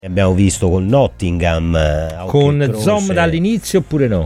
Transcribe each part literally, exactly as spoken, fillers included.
Abbiamo visto con Nottingham eh, con Zom dall'inizio oppure no?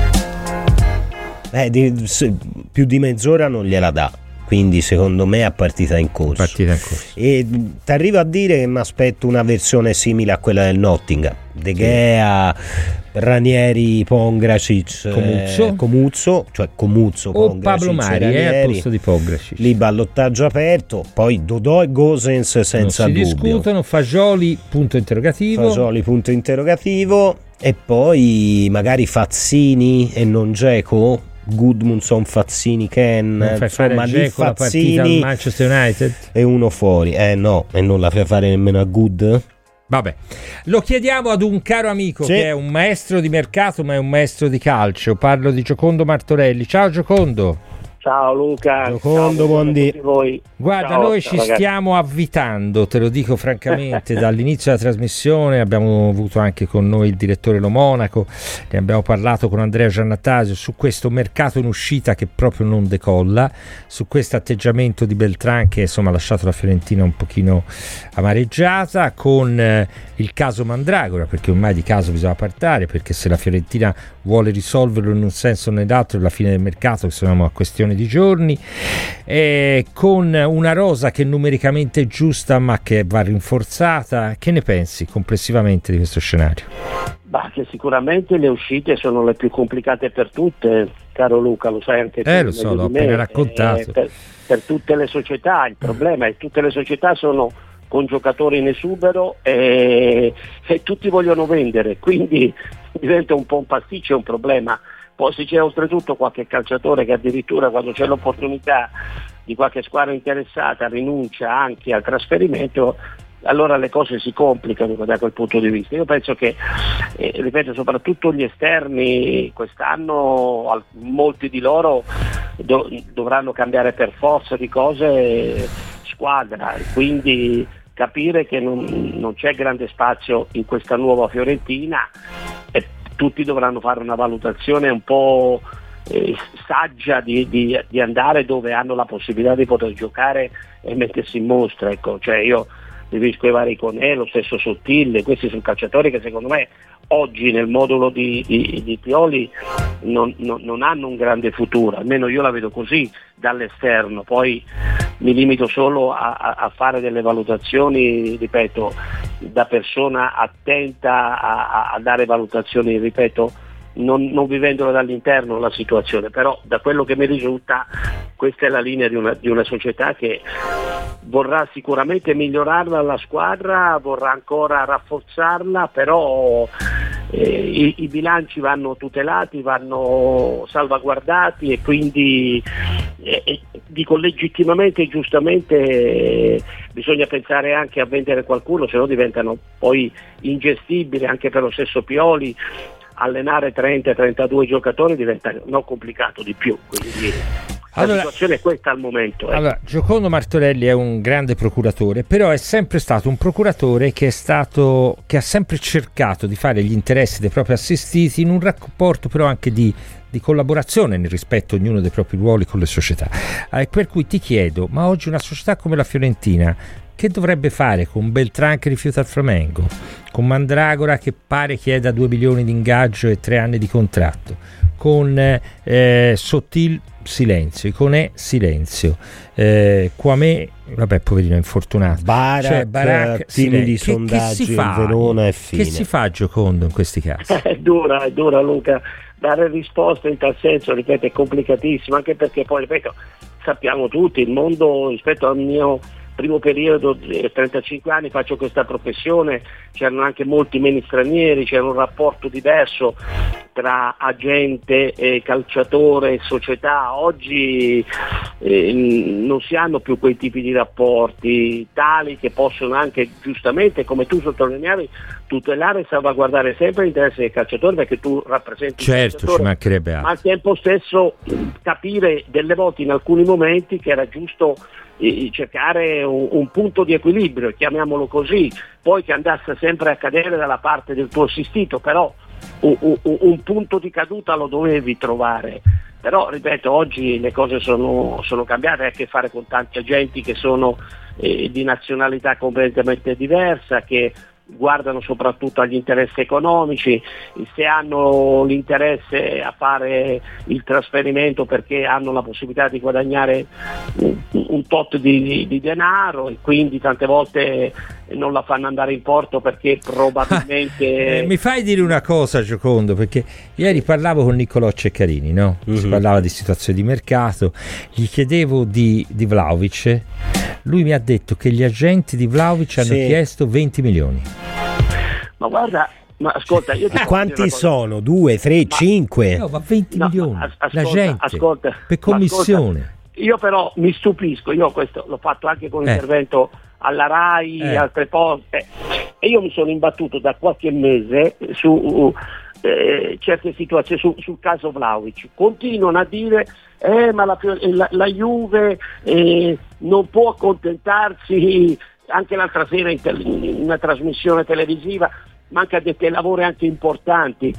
Eh, di, se, più di mezz'ora non gliela dà, quindi secondo me è partita in corso. Partita in corso. E ti arrivo a dire che mi aspetto una versione simile a quella del Nottingham. De Gea, Ranieri, Pongracic, Comuzzo, eh, Comuzzo cioè Comuzzo, o Pongracic, Pablo Mari eh, al posto di Pongracic. Lì ballottaggio aperto, poi Dodò e Gosens senza non si dubbio. discutono, Fagioli punto interrogativo. Fagioli punto interrogativo e poi magari Fazzini e non Dzeko. Gudmundsson, Fazzini, Ken, non fai insomma, fare lì Dzeko la partita al Manchester United e uno fuori, eh no, e non la fai fare nemmeno a Good. Vabbè, lo chiediamo ad un caro amico, sì, che è un maestro di mercato ma è un maestro di calcio. Parlo di Giocondo Martorelli. Ciao Giocondo. Ciao Luca. Giocondo, buondì. Guarda, ciao, noi ciao, ci ragazzi. stiamo avvitando, te lo dico francamente, dall'inizio della trasmissione. Abbiamo avuto anche con noi il direttore Lo Monaco, ne abbiamo parlato con Andrea Giannattasio su questo mercato in uscita che proprio non decolla, su questo atteggiamento di Beltrán che insomma ha lasciato la Fiorentina un pochino amareggiata, con eh, il caso Mandragora, perché ormai di caso bisogna parlare, perché se la Fiorentina vuole risolverlo in un senso o nell'altro alla fine del mercato, che siamo a questione di giorni, eh, con una rosa che numericamente è giusta ma che va rinforzata. Che ne pensi complessivamente di questo scenario? Bah, che sicuramente le uscite sono le più complicate per tutte, caro Luca, lo sai anche tu. Eh, lo so, l'ho appena raccontato. Eh, per, per tutte le società, il problema è che tutte le società sono con giocatori in esubero e, e tutti vogliono vendere, quindi diventa un po' un pasticcio, è un problema. Poi se c'è oltretutto qualche calciatore che addirittura quando c'è l'opportunità di qualche squadra interessata rinuncia anche al trasferimento, allora le cose si complicano da quel punto di vista. Io penso che, eh, ripeto, soprattutto gli esterni quest'anno, al, molti di loro do, dovranno cambiare per forza di cose squadra, quindi capire che non, non c'è grande spazio in questa nuova Fiorentina e tutti dovranno fare una valutazione un po' eh, saggia di, di, di andare dove hanno la possibilità di poter giocare e mettersi in mostra. Ecco, cioè io Rivisco i vari Conè, lo stesso Sottile, questi sono calciatori che secondo me oggi nel modulo di, di, di Pioli non, non, non hanno un grande futuro, almeno io la vedo così dall'esterno. Poi mi limito solo a, a, a fare delle valutazioni, ripeto, da persona attenta a, a dare valutazioni, ripeto, non, non vivendola dall'interno la situazione, però da quello che mi risulta questa è la linea di una, di una società che vorrà sicuramente migliorarla la squadra, vorrà ancora rafforzarla, però eh, i, i bilanci vanno tutelati, vanno salvaguardati e quindi eh, eh, dico legittimamente e giustamente eh, bisogna pensare anche a vendere qualcuno, se no diventano poi ingestibili anche per lo stesso Pioli. Allenare trenta trentadue giocatori diventa non complicato di più, quindi allora, la situazione è questa al momento. Eh. Allora, Giocondo Martorelli è un grande procuratore, però è sempre stato un procuratore che è stato che ha sempre cercato di fare gli interessi dei propri assistiti in un rapporto però anche di, di collaborazione nel rispetto ognuno dei propri ruoli con le società. Eh, per cui ti chiedo, ma oggi una società come la Fiorentina che dovrebbe fare con Beltrán che rifiuta il Flamengo, con Mandragora che pare chieda due milioni di ingaggio e tre anni di contratto, con eh, Sottil silenzio, Iconè silenzio, eh, Kwame vabbè poverino infortunato, Barak, cioè, Barak timidi silenzio. sondaggi che, che si fa? in Verona e fine. Che si fa Giocondo in questi casi? È dura, è dura Luca, dare risposte in tal senso, ripeto, è complicatissimo, anche perché poi, ripeto, sappiamo tutti, il mondo rispetto al mio primo periodo, trentacinque anni faccio questa professione, c'erano anche molti meno stranieri, c'era un rapporto diverso tra agente, e calciatore e società. Oggi eh, non si hanno più quei tipi di rapporti tali che possono anche giustamente, come tu sottolineavi, tutelare e salvaguardare sempre l'interesse del calciatore, perché tu rappresenti certo, il calciatore, ci mancherebbe altro. ma al tempo stesso capire delle volte in alcuni momenti che era giusto cercare un, un punto di equilibrio, chiamiamolo così, poi che andasse sempre a cadere dalla parte del tuo assistito, però un, un, un punto di caduta lo dovevi trovare. Però ripeto, oggi le cose sono, sono cambiate, hai a che fare con tanti agenti che sono eh, di nazionalità completamente diversa, che guardano soprattutto agli interessi economici, se hanno l'interesse a fare il trasferimento perché hanno la possibilità di guadagnare un, un tot di, di denaro, e quindi tante volte non la fanno andare in porto perché probabilmente eh, mi fai dire una cosa, Giocondo, perché ieri parlavo con Niccolò Ceccarini, no? Mm-hmm. Si parlava di situazione di mercato, gli chiedevo di, di Vlahovic, lui mi ha detto che gli agenti di Vlahovic hanno sì. chiesto venti milioni. Ma guarda, ma ascolta, io ti ma quanti sono? Due, tre, ma, cinque? No, ma venti no, milioni ma ascolta, la gente ascolta, per commissione. Ascolta, io però mi stupisco, io questo l'ho fatto anche con l'intervento eh. alla RAI, eh. altre poste, e io mi sono imbattuto da qualche mese su eh, certe situazioni, su, sul caso Vlahovic. Continuano a dire eh, ma la, la, la Juve eh, non può accontentarsi. Anche l'altra sera in, tele, in una trasmissione televisiva manca dei lavori anche importanti,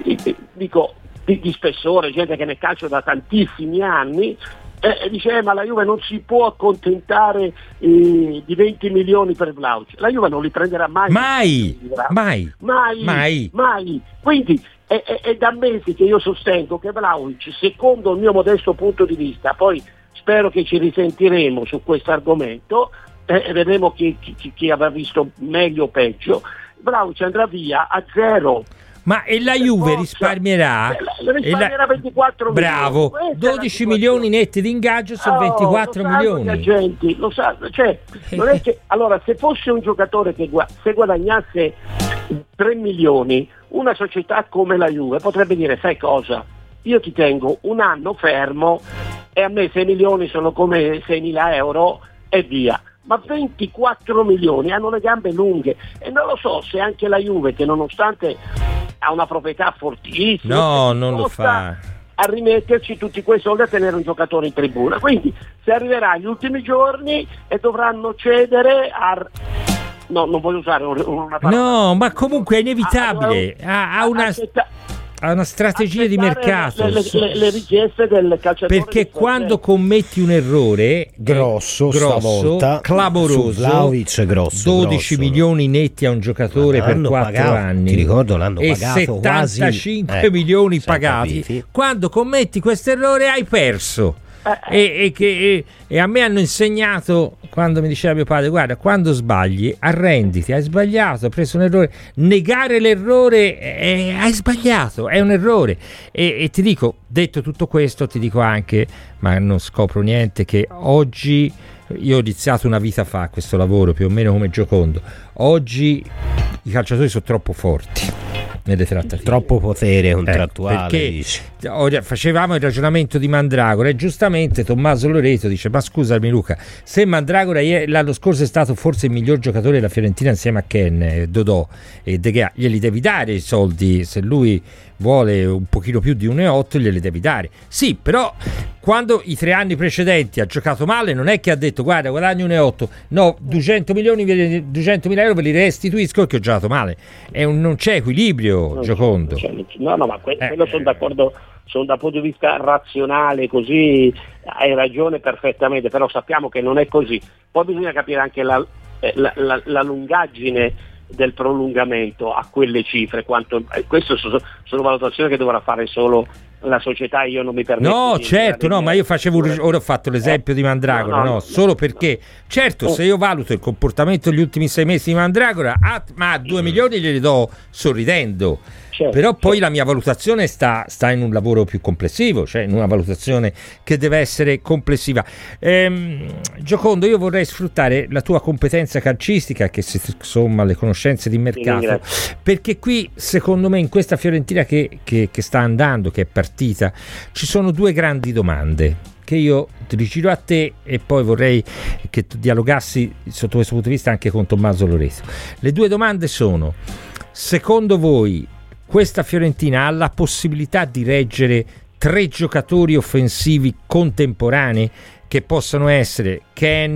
dico di, di spessore, gente che nel calcio da tantissimi anni, e dice eh, ma la Juve non si può accontentare eh, di venti milioni per Vlahovic. La Juve non li prenderà mai mai mai mai mai, mai. Quindi è, è, è da mesi che io sostengo che Vlahovic, secondo il mio modesto punto di vista, poi spero che ci risentiremo su questo argomento, e vedremo chi, chi, chi avrà visto meglio o peggio, Vlahovic andrà via a zero. Ma e la Juve risparmierà? Risparmierà la... ventiquattro bravo, milioni. dodici milioni netti di ingaggio su oh, ventiquattro lo milioni. Gli agenti, lo sanno, cioè, non è che, allora, se fosse un giocatore che se guadagnasse tre milioni, una società come la Juve potrebbe dire, sai cosa? Io ti tengo un anno fermo e a me sei milioni sono come seimila euro e via. Ma ventiquattro milioni, hanno le gambe lunghe, e non lo so se anche la Juve, che nonostante ha una proprietà fortissima, no, non lo fa, a rimetterci tutti quei soldi a tenere un giocatore in tribuna. Quindi se arriverà agli ultimi giorni e dovranno cedere a... no, non voglio usare una parola, no, ma comunque è inevitabile, ha, ha una... ha una strategia di mercato, le, le, le richieste del calciatore, perché quando commetti un errore grosso, grosso stavolta, clamoroso, Vlahovic, grosso, dodici grosso, milioni netti a un giocatore per quattro pagato, anni, ti ricordo l'hanno e pagato settantacinque quasi, milioni ecco, pagati, capiti. Quando commetti questo errore hai perso. Eh, e, e, che, e, e a me hanno insegnato, quando mi diceva mio padre, guarda, quando sbagli arrenditi, hai sbagliato, hai preso un errore, negare l'errore, eh, hai sbagliato, è un errore. E, e ti dico, detto tutto questo, ti dico anche, ma non scopro niente, che oggi, io ho iniziato una vita fa questo lavoro più o meno come Giocondo, oggi i calciatori sono troppo forti nelle trattative, troppo potere contrattuale, eh, perché facevamo il ragionamento di Mandragora e giustamente Tommaso Loreto dice, ma scusami Luca, se Mandragora l'anno scorso è stato forse il miglior giocatore della Fiorentina insieme a Ken, Dodò e De Gea, glieli devi dare i soldi, se lui vuole un pochino più di uno virgola otto glieli devi dare, sì, però quando i tre anni precedenti ha giocato male non è che ha detto guarda guadagno uno virgola otto, no, duecento milioni, duecentomila euro ve li restituisco che ho giocato male, è un, non c'è equilibrio, no, Giocondo. No, no, ma que- eh. quello sono d'accordo, sono dal punto di vista razionale, così hai ragione perfettamente, però sappiamo che non è così. Poi bisogna capire anche la, la, la, la lungaggine del prolungamento a quelle cifre, quanto, eh, queste sono, sono valutazioni che dovrà fare solo la società, io non mi permetto. No, certo, no, ma io facevo un, ora ho fatto l'esempio eh, di Mandragora, no, no, no, no solo perché no. Certo, oh. se io valuto il comportamento degli ultimi sei mesi di Mandragora, ah, ma a due milioni glieli do sorridendo. Certo, però poi certo. La mia valutazione sta, sta in un lavoro più complessivo, cioè in una valutazione che deve essere complessiva. Ehm, Giocondo, io vorrei sfruttare la tua competenza calcistica, che si insomma le conoscenze di mercato, perché qui secondo me in questa Fiorentina che, che, che sta andando, che è partita, ci sono due grandi domande che io ti rigiro a te e poi vorrei che tu dialogassi sotto questo punto di vista anche con Tommaso Loreto. Le due domande sono: secondo voi questa Fiorentina ha la possibilità di reggere tre giocatori offensivi contemporanei che possono essere Ken,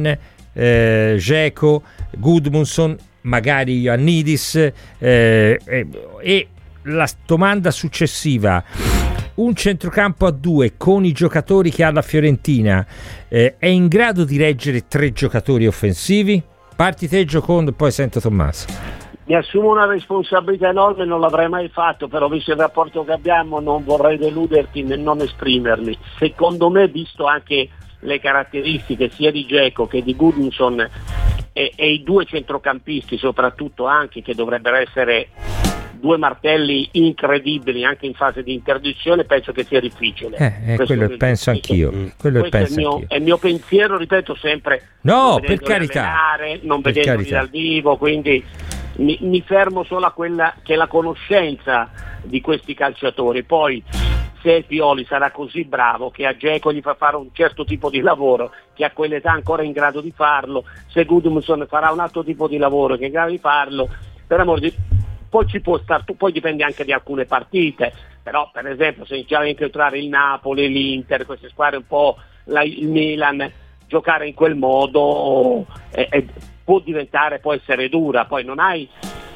eh, Dzeko, Gudmundsson, magari Ioannidis, eh, eh, e la domanda successiva: un centrocampo a due con i giocatori che ha la Fiorentina eh, è in grado di reggere tre giocatori offensivi? Parti te, Giocondo, e poi sento Tommaso. mi assumo una responsabilità enorme, non l'avrei mai fatto, però visto il rapporto che abbiamo non vorrei deluderti nel non esprimermi. Secondo me, visto anche le caratteristiche sia di Dzeko che di Gudmundsson e, e i due centrocampisti soprattutto anche, che dovrebbero essere due martelli incredibili anche in fase di interdizione, penso che sia difficile. Eh, eh, quello penso anch'io. Quello Questo penso è, il mio, anch'io. è il mio pensiero, ripeto sempre. No, per carità. Allenare, non per vedendoli carità. dal vivo, quindi mi, mi fermo solo a quella che è la conoscenza di questi calciatori. Poi se Pioli sarà così bravo che a Dzeko gli fa fare un certo tipo di lavoro, che a quell'età ancora è in grado di farlo, se Gudmundsson farà un altro tipo di lavoro che è in grado di farlo, per amor di poi ci può star, poi dipende anche di alcune partite, però per esempio se iniziamo a incontrare il Napoli, l'Inter, queste squadre un po', la, il Milan, giocare in quel modo è, è, può diventare, può essere dura, poi non hai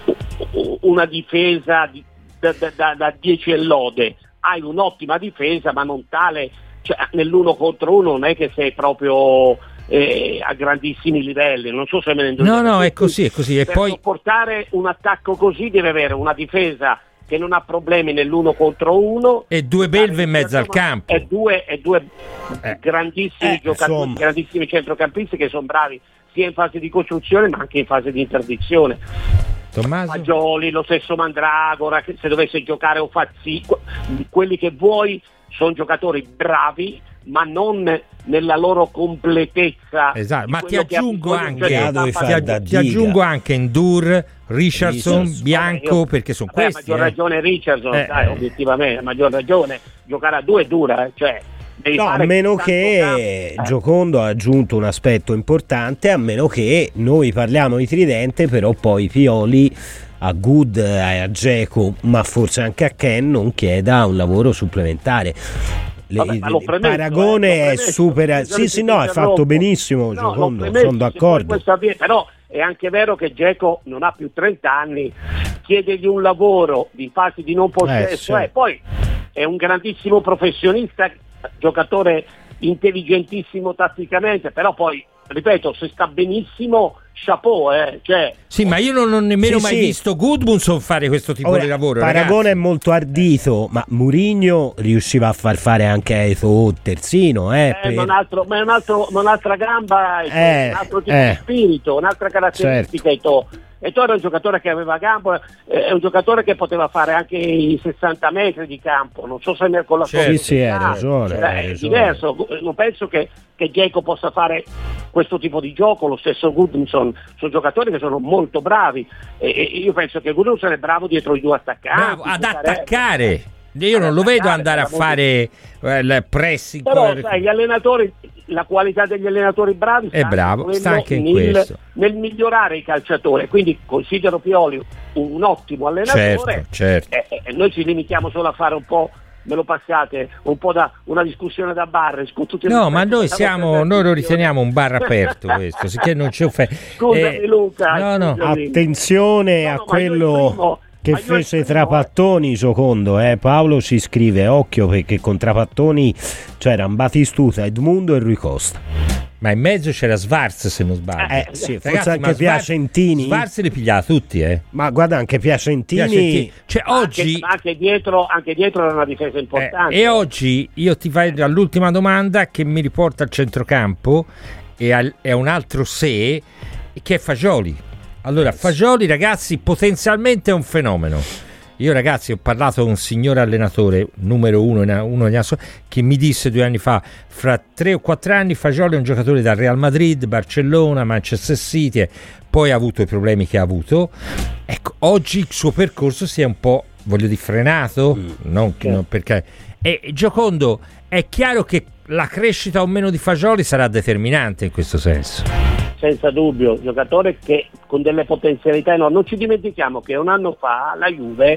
una difesa di, da, da, da dieci e lode, hai un'ottima difesa ma non tale, cioè nell'uno contro uno non è che sei proprio eh, a grandissimi livelli, non so se me ne indovino. No, no, è così, è così. E per poi sopportare un attacco così deve avere una difesa che non ha problemi nell'uno contro uno e due belve in mezzo al campo e due, e due eh. grandissimi eh, giocatori, insomma. grandissimi centrocampisti che sono bravi sia in fase di costruzione ma anche in fase di interdizione. Tommaso? Fagioli, lo stesso Mandragora, che se dovesse giocare o Fazzi, quelli che vuoi sono giocatori bravi ma non nella loro completezza. Esatto, ma ti aggiungo anche Grado ti, aggi- ti aggiungo anche Ndur, Richardson, Richardson. Bianco, Vabbè, io- perché sono Vabbè, questi a maggior eh. ragione Richardson, Eh, dai, eh. obiettivamente, a maggior ragione giocare a due è dura, eh, cioè devi No, a fare meno tanto che campo. Eh. Giocondo ha aggiunto un aspetto importante, a meno che noi parliamo di tridente, però poi Pioli a Good e a Dzeko, ma forse anche a Ken, non chieda un lavoro supplementare. Le, Vabbè, ma l'ho il premesso, paragone eh, l'ho è premesso. super. Scusami Sì, se sì, ti no, hai interrompo. fatto benissimo, No, l'ho Giocondo, premesso, sono se d'accordo. questo avviene, però è anche vero che Dzeko non ha più trenta anni, chiedergli un lavoro di fase di non possesso, Eh, sì. eh, poi è un grandissimo professionista, giocatore intelligentissimo tatticamente, però poi, ripeto, se sta benissimo, chapeau, eh, cioè, Sì, ma io non ho nemmeno Sì, mai sì. visto Gudmundsson fare questo tipo Ora, di lavoro. Paragone ragazzi. è molto ardito, ma Mourinho riusciva a far fare anche a Eto'o terzino, eh, eh, per- ma, un altro, ma è un altro, ma un'altra gamba, Eh, un altro tipo eh. di spirito, un'altra caratteristica. Eto'o. Eto'o era un giocatore che aveva gambo, eh, è un giocatore che poteva fare anche i sessanta metri di campo, non so se ne con la Certo. Sì, sì, hai Ah, ragione, era- hai è ragione. diverso, non penso che, che Dzeko possa fare questo tipo di gioco, lo stesso Gudmundsson, sono giocatori che sono molto bravi e, e io penso che Gudmundsson è bravo dietro i due attaccanti. Bravo, ad giocare- attaccare. Io non lo vedo andare a fare eh, il pressing. Però poi- sai, gli allenatori, la qualità degli allenatori bravi È bravo, quello sta anche in nel, questo. nel migliorare i calciatori, quindi considero Pioli un, un ottimo allenatore. Certo, certo. E, e noi ci limitiamo solo a fare un po', me lo passate, un po' da una discussione da bar con tutti i No, ma rispetto, noi stiamo siamo, per noi lo discussione. riteniamo un bar aperto questo, sicché non ci offende. Scusami, Luca, No, no. scusami. Attenzione No, a no, ma io quello esprimo- che ma io fece esprimo, tra eh. Pattoni, Giocondo, eh. Paolo ci scrive, occhio perché con tra Pattoni c'erano Batistuta, Edmundo e Rui Costa. Ma in mezzo c'era Schwarz, se non sbaglio. Eh sì, forse Ragazzi, anche ma Schwarz- Piacentini. Schwarz li pigliava tutti, eh. Ma guarda, anche Piacentini, Piacentini. Cioè Ma oggi anche, ma anche dietro, anche dietro era una difesa importante. Eh, e oggi io ti fai all'ultima domanda che mi riporta al centrocampo e al- è un altro se, che è Fagioli. Allora, Fagioli, ragazzi, potenzialmente è un fenomeno. Io, ragazzi, ho parlato con un signore allenatore, numero uno, in- uno degli asso- che mi disse due anni fa, fra tre o quattro anni Fagioli è un giocatore da Real Madrid, Barcellona, Manchester City, poi ha avuto i problemi che ha avuto. Ecco, oggi il suo percorso si è un po', voglio dire, frenato, Mm. non, non perché... E Giocondo, è chiaro che la crescita o meno di Fagioli sarà determinante in questo senso. Senza dubbio, giocatore che con delle potenzialità enormi. Non ci dimentichiamo che un anno fa la Juve,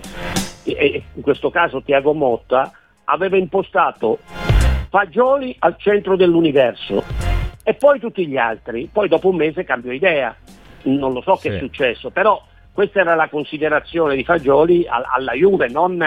e in questo caso Thiago Motta, aveva impostato Fagioli al centro dell'universo e poi tutti gli altri. Poi dopo un mese cambiò idea, non lo so che Sì. è successo, però questa era la considerazione di Fagioli al- alla Juve, non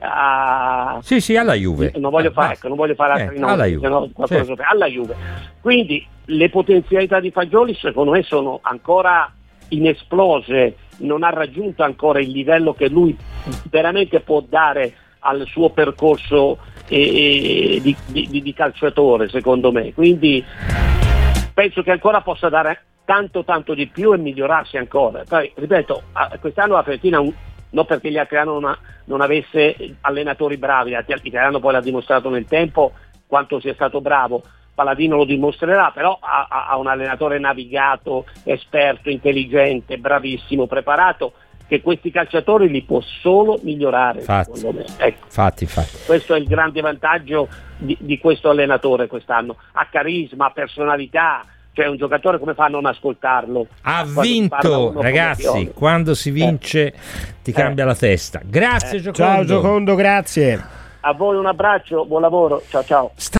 a... Sì, sì, alla Juve. Non voglio Ah, fare, basta. ecco, non voglio fare altri Eh, nomi, alla Juve. se no qualcosa Certo. so- alla Juve. Quindi le potenzialità di Fagioli secondo me sono ancora inesplose, non ha raggiunto ancora il livello che lui veramente può dare al suo percorso eh, di, di, di calciatore, secondo me. Quindi penso che ancora possa dare tanto tanto di più e migliorarsi ancora. Poi ripeto, quest'anno la Fiorentina, non perché gli altri anni non, non avesse allenatori bravi, gli anno poi l'ha dimostrato nel tempo quanto sia stato bravo, Paladino lo dimostrerà, però ha, ha un allenatore navigato, esperto, intelligente, bravissimo, preparato, che questi calciatori li può solo migliorare, Fatti. secondo me. Ecco. Fatti, fatti. Questo è il grande vantaggio di, di questo allenatore quest'anno. Ha carisma, ha personalità, cioè un giocatore, come fa a non ascoltarlo? Ha vinto, ragazzi, quando si vince eh. ti cambia eh. la testa. Grazie eh. Giocondo. Ciao Giocondo, grazie. A voi un abbraccio, buon lavoro, ciao ciao.